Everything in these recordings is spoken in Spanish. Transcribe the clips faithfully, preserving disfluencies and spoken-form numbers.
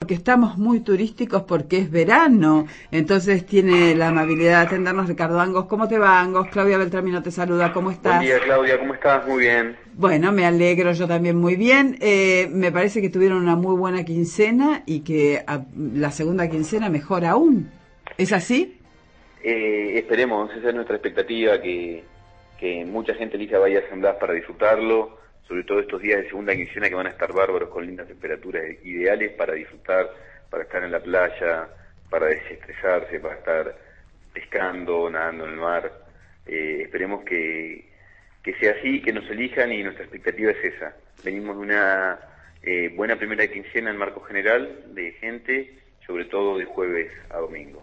porque estamos muy turísticos porque es verano, entonces tiene la amabilidad de atendernos Ricardo Angos. ¿Cómo te va, Angos? Claudia Beltramino te saluda, ¿cómo Buen estás? día, Claudia, ¿cómo estás? Muy bien. Bueno, me alegro, yo también muy bien. Eh, me parece que tuvieron una muy buena quincena y que a, la segunda quincena mejor aún. ¿Es así? Eh, esperemos, esa es nuestra expectativa, que, que mucha gente elija Bahía San Blas para disfrutarlo, sobre todo estos días de segunda quincena que van a estar bárbaros con lindas temperaturas ideales para disfrutar, para estar en la playa, para desestresarse, para estar pescando, nadando en el mar. Eh, esperemos que, que sea así, que nos elijan, y nuestra expectativa es esa. Venimos de una eh, buena primera quincena en marco general de gente, sobre todo de jueves a domingo.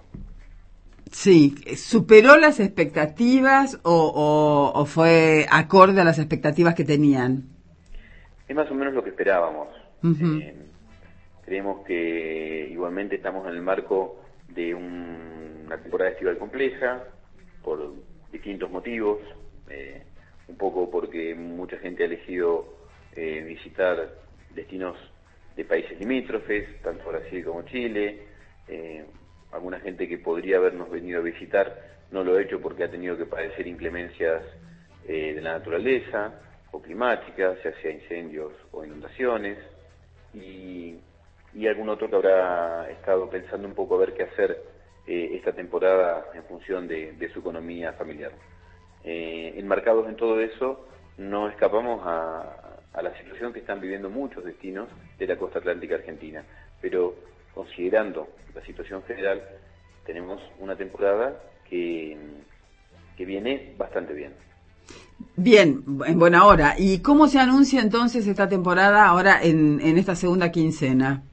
Sí, ¿superó las expectativas o, o, o fue acorde a las expectativas que tenían? Es más o menos lo que esperábamos. Uh-huh. Eh, creemos que igualmente estamos en el marco de un, una temporada estival compleja, por distintos motivos, eh, un poco porque mucha gente ha elegido eh, visitar destinos de países limítrofes, tanto Brasil como Chile. Eh, alguna gente que podría habernos venido a visitar no lo ha hecho porque ha tenido que padecer inclemencias eh, de la naturaleza o climáticas, ya sea incendios o inundaciones, y, y algún otro que habrá estado pensando un poco a ver qué hacer eh, esta temporada en función de, de su economía familiar. Eh, enmarcados en todo eso, no escapamos a, a la situación que están viviendo muchos destinos de la costa atlántica argentina, pero considerando la situación general, tenemos una temporada que, que viene bastante bien. Bien, en buena hora. ¿Y cómo se anuncia entonces esta temporada ahora en, en esta segunda quincena?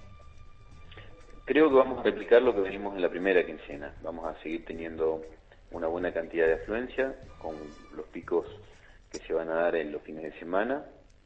Creo que vamos a replicar lo que venimos en la primera quincena. Vamos a seguir teniendo una buena cantidad de afluencia, con los picos que se van a dar en los fines de semana,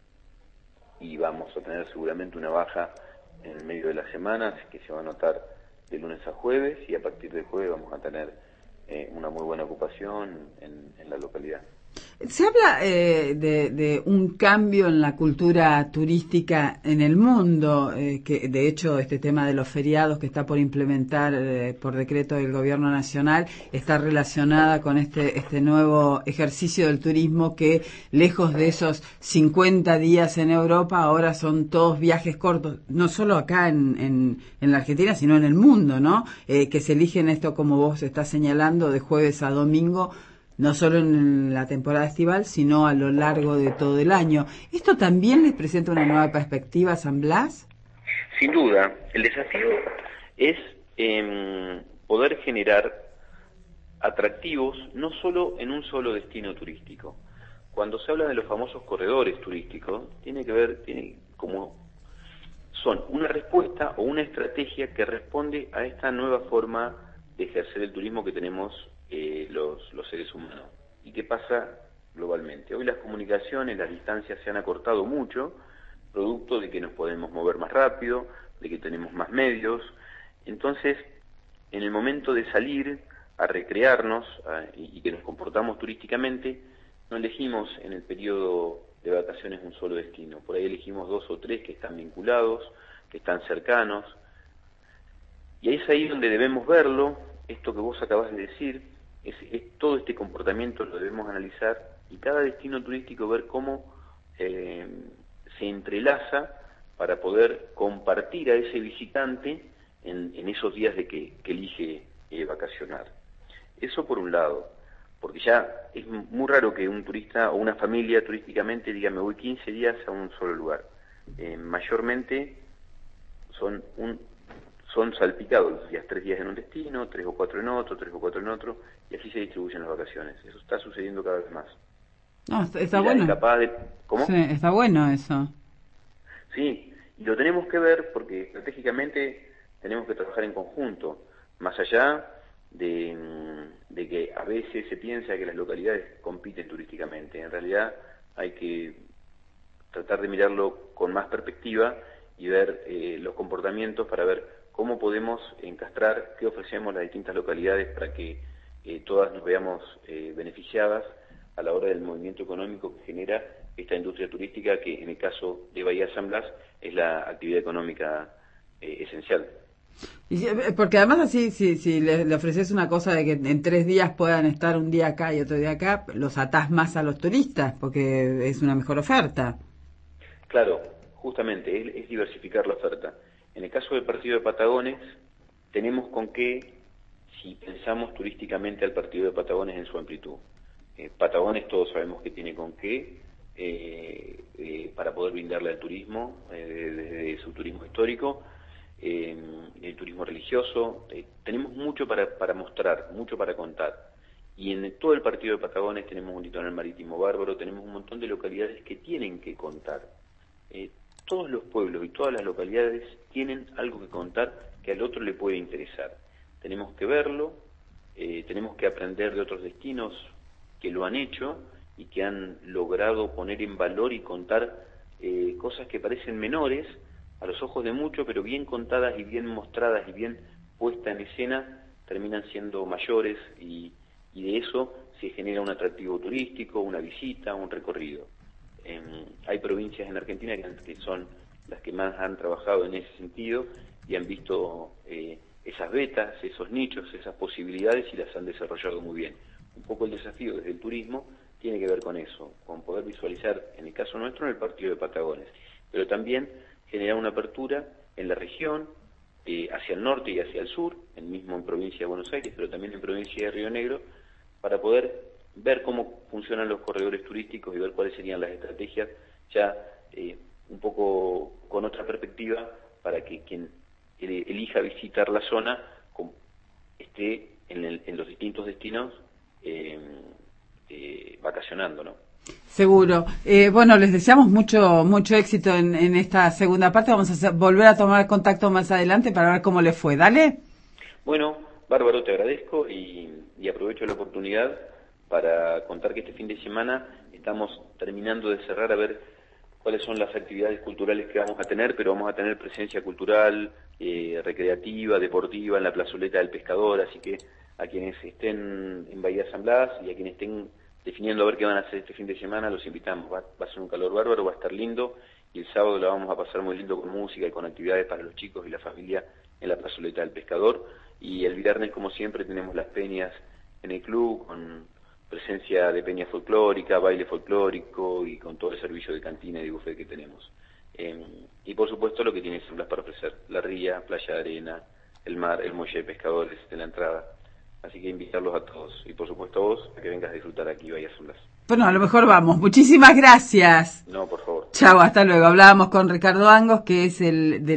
y vamos a tener seguramente una baja en el medio de la semana, que se va a notar de lunes a jueves, y a partir del jueves vamos a tener eh, una muy buena ocupación en, en la localidad. Se habla eh, de, de un cambio en la cultura turística en el mundo, eh, que de hecho este tema de los feriados que está por implementar eh, por decreto del gobierno nacional está relacionada con este, este nuevo ejercicio del turismo que, lejos de esos cincuenta días en Europa, ahora son todos viajes cortos, no solo acá en, en, en la Argentina, sino en el mundo, ¿no? Eh, que se eligen esto, como vos estás señalando, de jueves a domingo, no solo en la temporada estival, sino a lo largo de todo el año. ¿Esto también les presenta una nueva perspectiva a San Blas? Sin duda, el desafío es eh, poder generar atractivos no solo en un solo destino turístico. Cuando se habla de los famosos corredores turísticos, tiene que ver, tiene como son una respuesta o una estrategia que responde a esta nueva forma de ejercer el turismo que tenemos eh, los, los seres humanos. ¿Y qué pasa globalmente? Hoy las comunicaciones, las distancias se han acortado mucho, producto de que nos podemos mover más rápido, de que tenemos más medios. Entonces, en el momento de salir a recrearnos a, y, y que nos comportamos turísticamente, no elegimos en el periodo de vacaciones un solo destino. Por ahí elegimos dos o tres que están vinculados, que están cercanos, y es ahí donde debemos verlo. Esto que vos acabas de decir, es, es todo este comportamiento lo debemos analizar, y cada destino turístico ver cómo eh, se entrelaza para poder compartir a ese visitante en, en esos días de que, que elige eh, vacacionar. Eso por un lado, porque ya es muy raro que un turista o una familia turísticamente diga me voy quince días a un solo lugar. Eh, mayormente son un son salpicados los días, tres días en un destino, tres o cuatro en otro, tres o cuatro en otro, y así se distribuyen las vacaciones. Eso está sucediendo cada vez más. No, está, está Y la bueno. escapada de... Sí, ¿Cómo? está bueno eso. Sí, y lo tenemos que ver porque estratégicamente tenemos que trabajar en conjunto, más allá de, de que a veces se piensa que las localidades compiten turísticamente. En realidad hay que tratar de mirarlo con más perspectiva y ver eh, los comportamientos para ver cómo podemos encastrar, qué ofrecemos las distintas localidades para que eh, todas nos veamos eh, beneficiadas a la hora del movimiento económico que genera esta industria turística, que en el caso de Bahía San Blas es la actividad económica eh, esencial. Y, porque además así, si, si le, le ofreces una cosa de que en tres días puedan estar un día acá y otro día acá, los atás más a los turistas, porque es una mejor oferta. Claro, justamente, es, es diversificar la oferta. En el caso del partido de Patagones, tenemos con qué, si pensamos turísticamente al partido de Patagones en su amplitud. Eh, Patagones todos sabemos que tiene con qué, eh, eh, para poder brindarle al turismo, eh, desde su turismo histórico, eh, el turismo religioso, eh, tenemos mucho para, para mostrar, mucho para contar. Y en todo el partido de Patagones tenemos un litoral marítimo bárbaro, tenemos un montón de localidades que tienen que contar. Eh, todos los pueblos y todas las localidades tienen algo que contar que al otro le puede interesar. Tenemos que verlo, eh, tenemos que aprender de otros destinos que lo han hecho y que han logrado poner en valor y contar eh, cosas que parecen menores a los ojos de muchos, pero bien contadas y bien mostradas y bien puestas en escena, terminan siendo mayores y, y de eso se genera un atractivo turístico, una visita, un recorrido. Eh, hay provincias en Argentina que, que son las que más han trabajado en ese sentido y han visto eh, esas vetas, esos nichos, esas posibilidades y las han desarrollado muy bien. Un poco el desafío desde el turismo tiene que ver con eso, con poder visualizar, en el caso nuestro, en el partido de Patagones, pero también generar una apertura en la región, eh, hacia el norte y hacia el sur, el mismo en provincia de Buenos Aires, pero también en provincia de Río Negro, para poder ver cómo funcionan los corredores turísticos y ver cuáles serían las estrategias, ya eh, un poco con otra perspectiva, para que quien elija visitar la zona con, esté en, el, en los distintos destinos eh, eh, vacacionando, ¿no? Seguro. Eh, bueno, les deseamos mucho mucho éxito en, en esta segunda parte. Vamos a hacer, volver a tomar contacto más adelante para ver cómo les fue. Dale. Bueno, Bárbaro, te agradezco y, y aprovecho la oportunidad para contar que este fin de semana estamos terminando de cerrar a ver cuáles son las actividades culturales que vamos a tener, pero vamos a tener presencia cultural, eh, recreativa, deportiva en la plazoleta del Pescador, así que a quienes estén en Bahía San Blas y a quienes estén definiendo a ver qué van a hacer este fin de semana, los invitamos. Va, va a ser un calor bárbaro, va a estar lindo y el sábado lo vamos a pasar muy lindo con música y con actividades para los chicos y la familia en la plazoleta del Pescador. Y el viernes, como siempre, tenemos las peñas en el club con presencia de peña folclórica, baile folclórico y con todo el servicio de cantina y de buffet que tenemos. Eh, y por supuesto lo que tiene San Blas para ofrecer, la ría, playa de arena, el mar, el muelle de pescadores de la entrada. Así que invitarlos a todos y por supuesto a vos a que vengas a disfrutar aquí Bahía San Blas. Bueno, a lo mejor vamos. Muchísimas gracias. No, por favor. Chao, hasta luego. Hablábamos con Ricardo Angos, que es el del